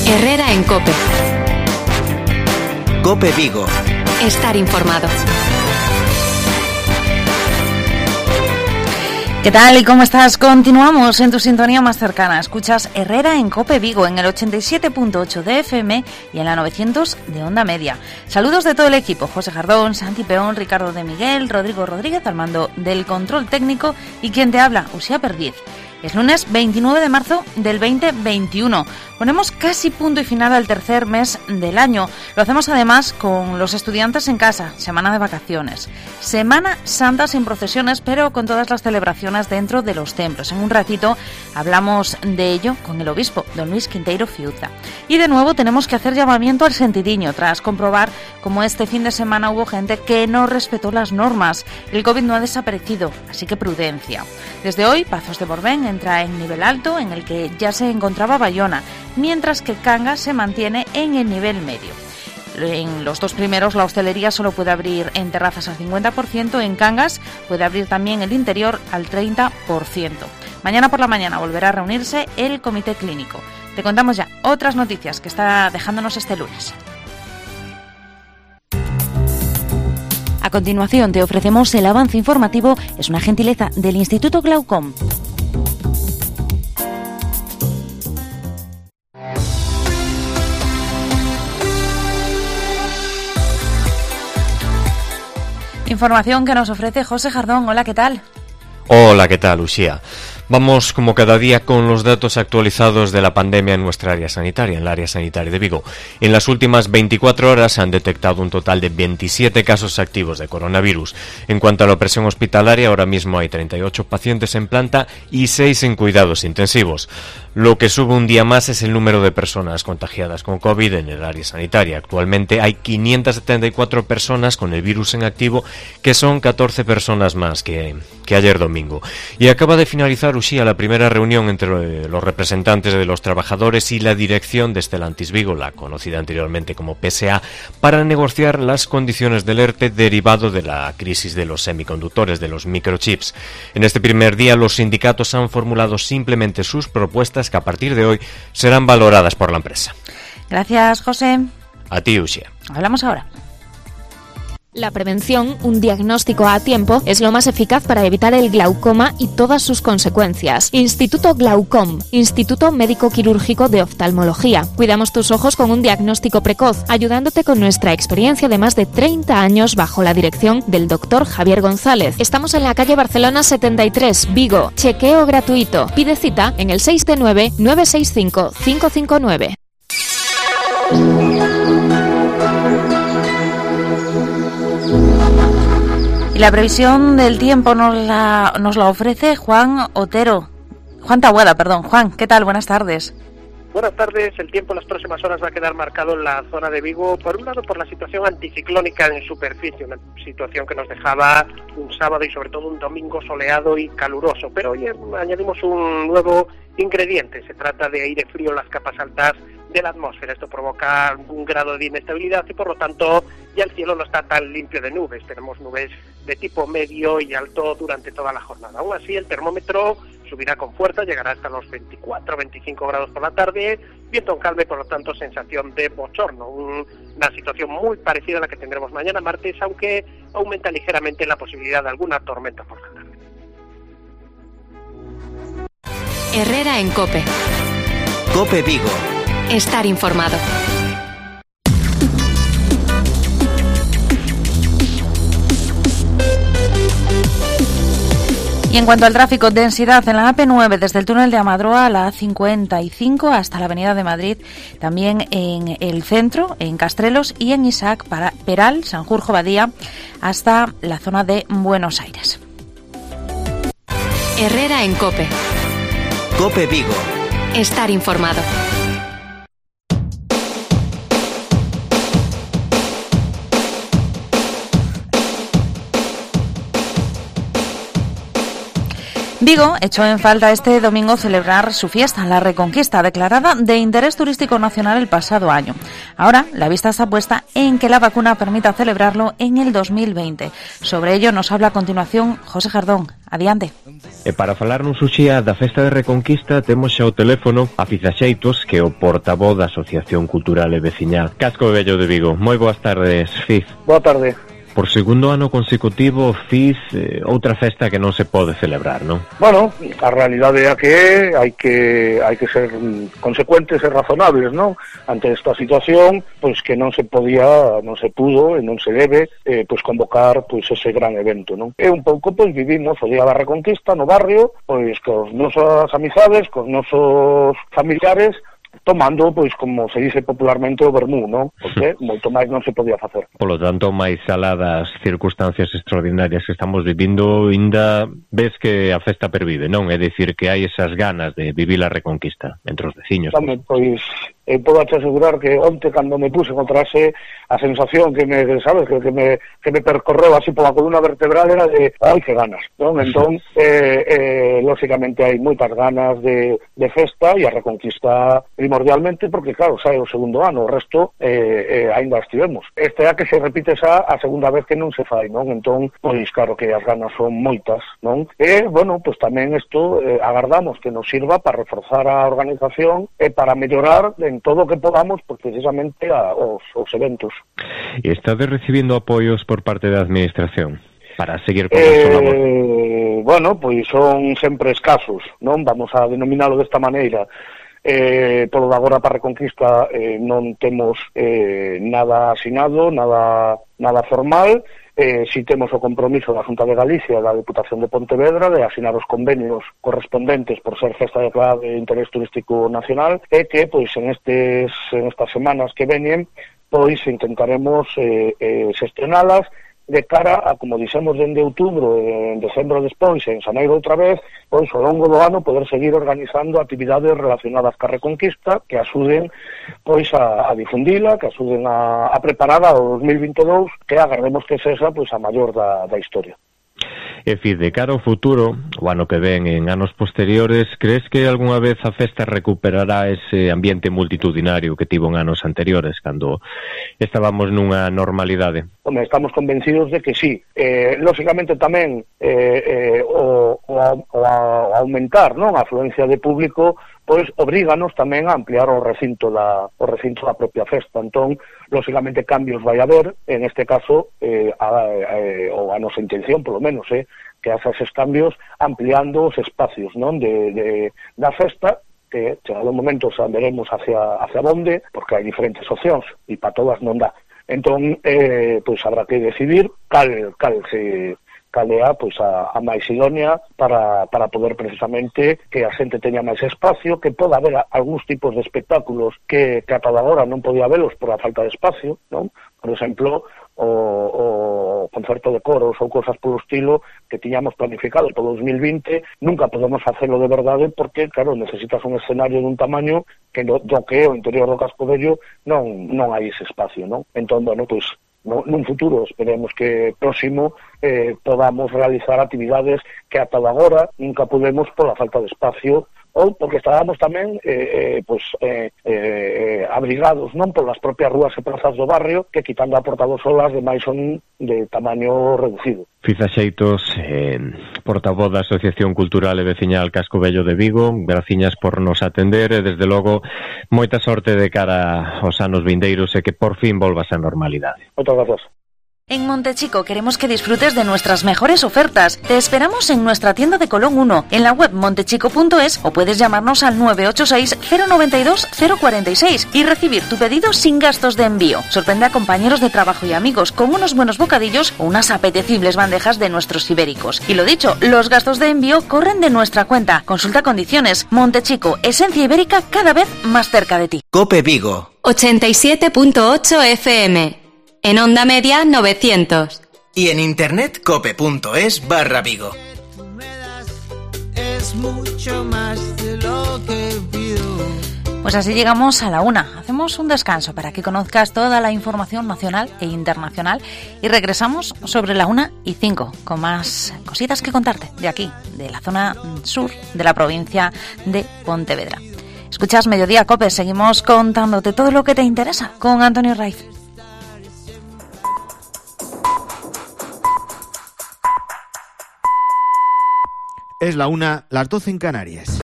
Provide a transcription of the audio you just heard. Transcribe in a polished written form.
Herrera en COPE. COPE Vigo. Estar informado. ¿Qué tal y cómo estás? Continuamos en tu sintonía más cercana. Escuchas Herrera en COPE Vigo en el 87.8 de FM y en la 900 de Onda Media. Saludos de todo el equipo: José Jardón, Santi Peón, Ricardo de Miguel, Rodrigo Rodríguez al mando del control técnico y quien te habla, Uxía Perdiz. Es lunes 29 de marzo del 2021. Ponemos casi punto y final al tercer mes del año. Lo hacemos además con los estudiantes en casa, semana de vacaciones. Semana Santa sin procesiones, pero con todas las celebraciones dentro de los templos. En un ratito hablamos de ello con el obispo, don Luis Quinteiro Fiuza. Y de nuevo tenemos que hacer llamamiento al sentidiño, tras comprobar cómo este fin de semana hubo gente que no respetó las normas. El COVID no ha desaparecido, así que prudencia. Desde hoy, Pazos de Borbén entra en nivel alto, en el que ya se encontraba Bayona, mientras que Cangas se mantiene en el nivel medio. En los dos primeros la hostelería solo puede abrir en terrazas al 50%, en Cangas puede abrir también el interior al 30%. Mañana por la mañana volverá a reunirse el comité clínico. Te contamos ya otras noticias que está dejándonos este lunes. A continuación te ofrecemos el avance informativo, es una gentileza del Instituto Glaucom. Información que nos ofrece José Jardón. Hola, ¿qué tal? Hola, ¿qué tal, Uxía? Vamos, como cada día, con los datos actualizados de la pandemia en nuestra área sanitaria, en el área sanitaria de Vigo. En las últimas 24 horas se han detectado un total de 27 casos activos de coronavirus. En cuanto a la presión hospitalaria, ahora mismo hay 38 pacientes en planta y 6 en cuidados intensivos. Lo que sube un día más es el número de personas contagiadas con COVID en el área sanitaria. Actualmente hay 574 personas con el virus en activo, que son 14 personas más que ayer domingo. Y acaba de finalizar, Uxía, la primera reunión entre los representantes de los trabajadores y la dirección de Stellantis Vigo, la conocida anteriormente como PSA, para negociar las condiciones del ERTE derivado de la crisis de los semiconductores, de los microchips. En este primer día los sindicatos han formulado simplemente sus propuestas, que a partir de hoy serán valoradas por la empresa. Gracias, José. A ti, Uxía. Hablamos ahora. La prevención, un diagnóstico a tiempo, es lo más eficaz para evitar el glaucoma y todas sus consecuencias. Instituto Glaucom, Instituto Médico Quirúrgico de Oftalmología. Cuidamos tus ojos con un diagnóstico precoz, ayudándote con nuestra experiencia de más de 30 años bajo la dirección del doctor Javier González. Estamos en la calle Barcelona 73, Vigo. Chequeo gratuito. Pide cita en el 639-965-559. Y la previsión del tiempo nos la ofrece Juan Tabuada. Juan, ¿qué tal? Buenas tardes. Buenas tardes. El tiempo en las próximas horas va a quedar marcado en la zona de Vigo, por un lado por la situación anticiclónica en superficie, una situación que nos dejaba un sábado y sobre todo un domingo soleado y caluroso, pero hoy añadimos un nuevo ingrediente. Se trata de aire frío en las capas altas de la atmósfera. Esto provoca un grado de inestabilidad y por lo tanto ya el cielo no está tan limpio de nubes. Tenemos nubes de tipo medio y alto durante toda la jornada. Aún así el termómetro subirá con fuerza, llegará hasta los 24-25 grados por la tarde, viento en calma y por lo tanto sensación de bochorno. Una situación muy parecida a la que tendremos mañana martes, aunque aumenta ligeramente la posibilidad de alguna tormenta por la tarde. Herrera en COPE. COPE Vigo. Estar informado. Y en cuanto al tráfico, densidad en la AP9 desde el túnel de Amadroa a la A55 hasta la Avenida de Madrid, también en el centro, en Castrelos y en Isaac Peral, Sanjurjo Badía, hasta la zona de Buenos Aires. Herrera en COPE. COPE Vigo. Estar informado. Vigo echó en falta este domingo celebrar su fiesta, la Reconquista, declarada de interés turístico nacional el pasado año. Ahora, la vista está puesta en que la vacuna permita celebrarlo en el 2020. Sobre ello nos habla a continuación José Jardón. Adiante. E para falarnos uxía da Festa de Reconquista temos xa o teléfono a Fiz Axeitos, que é o portavoz da Asociación Cultural e Veciñal Casco Vello de Vigo. Moi boas tardes, Fiz. Boa tarde. Por segundo ano consecutivo, Fiz outra festa que non se pode celebrar, non? Bueno, a realidade é que hai que ser consecuentes e razonables, non? Ante esta situación, pois que non se pudo e non se debe pois convocar pois ese gran evento, non? E un pouco pois vivimos o Día da Reconquista no barrio, pois cos nosas amizades, cos nosos familiares, tomando, pois, como se dice popularmente, o vermú, non? Porque moito máis non se podía facer. Polo tanto, máis alá das circunstancias extraordinarias que estamos vivindo, ainda ves que a festa pervive, non? É dicir, que hai esas ganas de vivir a Reconquista entre os veciños. Tamén, pois, podo te asegurar que onte, cando me puse contra a sensación que me, sabes, que me percorreu así pola columna vertebral era de, ai, que ganas, non? Entón, lógicamente hai moitas ganas de festa e a Reconquista primordialmente, porque claro, xa é o segundo ano, o resto ainda estivemos. Este é a que se repite xa a segunda vez que non se fai, non? Entón, pois claro que as ganas son moitas, non? E, bueno, pois tamén isto agardamos que nos sirva para reforzar a organización e para mellorar en todo o que podamos, pois precisamente os eventos. E estades recibindo apoios por parte da administración para seguir con esta labor? Bueno, pois son sempre escasos, non? Vamos a denominalo desta maneira. Polo de agora para Reconquista non temos nada asinado, nada formal. Si temos o compromiso da Xunta de Galicia e da Deputación de Pontevedra de asinar os convenios correspondentes por ser festa declarada de interés turístico nacional, e que pois en estas semanas que veñen pois intentaremos xestionalas de cara a, como dixemos dende outubro, en decembro despois, en xaneiro outra vez, pois ao longo do ano poder seguir organizando actividades relacionadas ca Reconquista que axuden pois a difundila, que axuden a preparar o 2022, que agardemos que sexa pois a maior da historia. E Fiz, de cara ao futuro, o ano que ven, en anos posteriores, crees que algunha vez a festa recuperará ese ambiente multitudinario que tivo en anos anteriores, cando estábamos nunha normalidade? Home, estamos convencidos de que sí. Lógicamente tamén o aumentar, non, a afluencia de público, pois obríganos tamén a ampliar o recinto da propia festa. Entón, lógicamente cambios vai haber, en este caso a nosa intención, polo menos, que hace esos cambios ampliando os espacios, non, da festa, que chegado o momento saberemos hacia onde, porque hai diferentes opcións e para todas non dá. Entón, pois habrá que decidir cal é pois a máis idónea para poder precisamente que a xente teña máis espacio, que poda haber algúns tipos de espectáculos que ata agora non podía velos por a falta de espacio, non? Por exemplo, o concerto de coros ou cosas polo estilo que tiñamos planificado para 2020, nunca podemos facelo de verdade porque, claro, necesitas un escenario dun tamaño que do que é o interior do Casco Vello non hai ese espacio, non? Entón, bueno, pois nun futuro, esperemos que próximo, podamos realizar actividades que ata agora nunca podemos pola falta de espacio ou porque estábamos tamén abrigados, non, polas propias rúas e prazas do barrio, que quitando a Porta dos Solas demais son de tamaño reducido. Fiz Axeitos, portavoz da Asociación Cultural e Veciñal Casco Vello de Vigo, graciñas por nos atender e, desde logo, moita sorte de cara aos anos vindeiros e que por fin volvas á normalidade. Moitas gracias. En Montechico queremos que disfrutes de nuestras mejores ofertas. Te esperamos en nuestra tienda de Colón 1, en la web montechico.es, o puedes llamarnos al 986-092-046 y recibir tu pedido sin gastos de envío. Sorprende a compañeros de trabajo y amigos con unos buenos bocadillos o unas apetecibles bandejas de nuestros ibéricos. Y lo dicho, los gastos de envío corren de nuestra cuenta. Consulta condiciones. Montechico, esencia ibérica cada vez más cerca de ti. COPE Vigo 87.8 FM. En Onda Media 900. Y en internet cope.es/Vigo. Es mucho más de lo que pido. Pues así llegamos a la 1. Hacemos un descanso para que conozcas toda la información nacional e internacional y regresamos sobre la 1:05 con más cositas que contarte de aquí, de la zona sur de la provincia de Pontevedra. Escuchas Mediodía Cope, seguimos contándote todo lo que te interesa con Antonio Raiz. Es la 1, las 12 en Canarias.